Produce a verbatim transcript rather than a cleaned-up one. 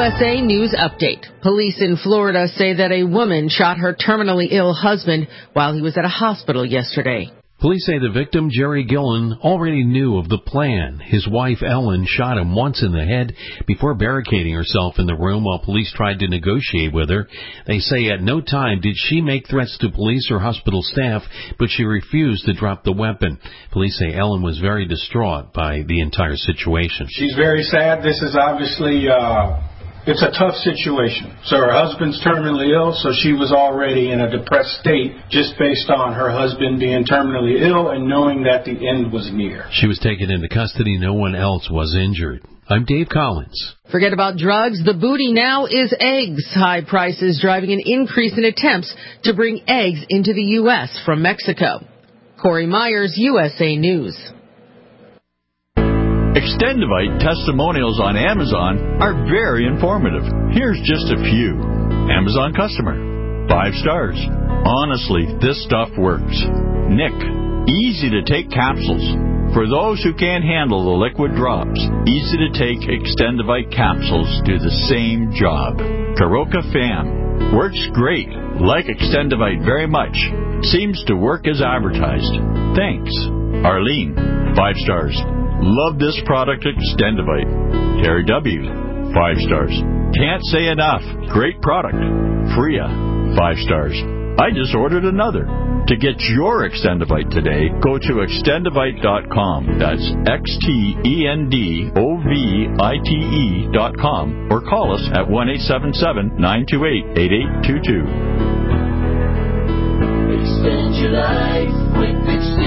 S A News Update. Police in Florida say that a woman shot her terminally ill husband while he was at a hospital yesterday. Police say the victim, Jerry Gillen, already knew of the plan. His wife, Ellen, shot him once in the head before barricading herself in the room while police tried to negotiate with her. They say at no time did she make threats to police or hospital staff, but she refused to drop the weapon. Police say Ellen was very distraught by the entire situation. She's very sad. This is obviously... Uh It's a tough situation. So her husband's terminally ill, so she was already in a depressed state just based on her husband being terminally ill and knowing that the end was near. She was taken into custody. No one else was injured. I'm Dave Collins. Forget about drugs. The booty now is eggs. High prices driving an increase in attempts to bring eggs into the U S from Mexico. Corey Myers, U S A News. Extendivite testimonials on Amazon are very informative. Here's just a few. Amazon customer. Five stars. Honestly, this stuff works. Nick. Easy to take capsules. For those who can't handle the liquid drops, easy to take Extendivite capsules do the same job. Karoka Fam. Works great. Like Extendivite very much. Seems to work as advertised. Thanks. Arlene. Five stars. Love this product, Extendivite. Terry W. Five stars. Can't say enough. Great product. Freya. Five stars. I just ordered another. To get your Extendivite today, go to extendivite dot com. That's X T E N D O V I T E dot com. Or call us at one eight seven seven, nine two eight, eight eight two two. Extend your life with Extendivite.